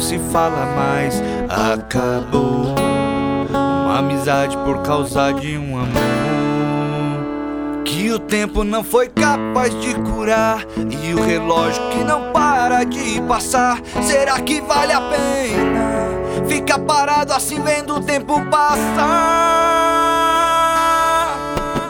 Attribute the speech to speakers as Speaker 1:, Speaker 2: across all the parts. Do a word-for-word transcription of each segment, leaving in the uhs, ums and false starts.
Speaker 1: se fala mais. Acabou uma amizade por causa de um amor que o tempo não foi capaz de curar, e o relógio que não para de passar. Será que vale a pena ficar parado assim vendo o tempo passar?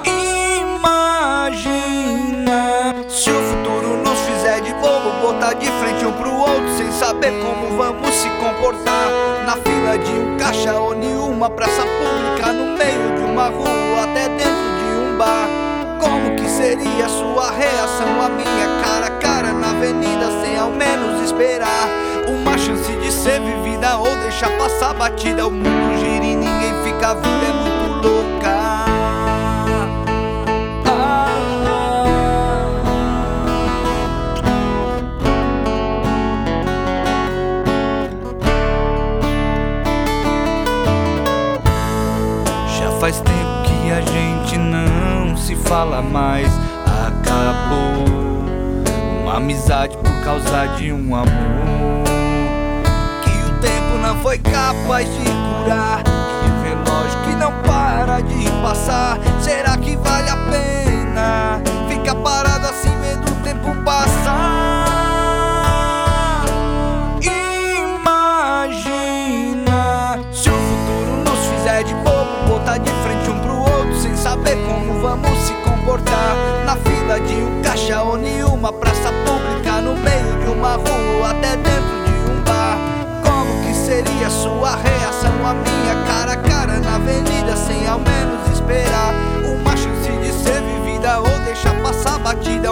Speaker 1: Imagina se o futuro nos fizer de bobo, botar de frente um pro outro sem saber como vamos se comportar. Na fila de um caixa ou em uma praça pública, no meio de uma rua, até dentro de um bar. Como que seria a sua reação à minha cara a cara na avenida, sem ao menos esperar uma chance de ser vivida ou deixar passar batida? O mundo gira e ninguém fica vivo, é muito louca. Ah, já faz tempo que a gente não se fala mais. Acabou uma amizade por causa de um amor que o tempo não foi capaz de curar, e o relógio que não para de passar. Será que vale a pena ficar parado assim vendo o tempo passar? Imagina se o futuro nos fizer de bobo, botar de frente um pro outro sem saber como vamos se comportar. Na fila de um caixa ou em uma praça pública, no meio de uma rua, até dentro de um bar. Como que seria a sua reação à minha cara a cara na avenida, sem ao menos esperar uma chance de ser vivida ou deixar passar batida?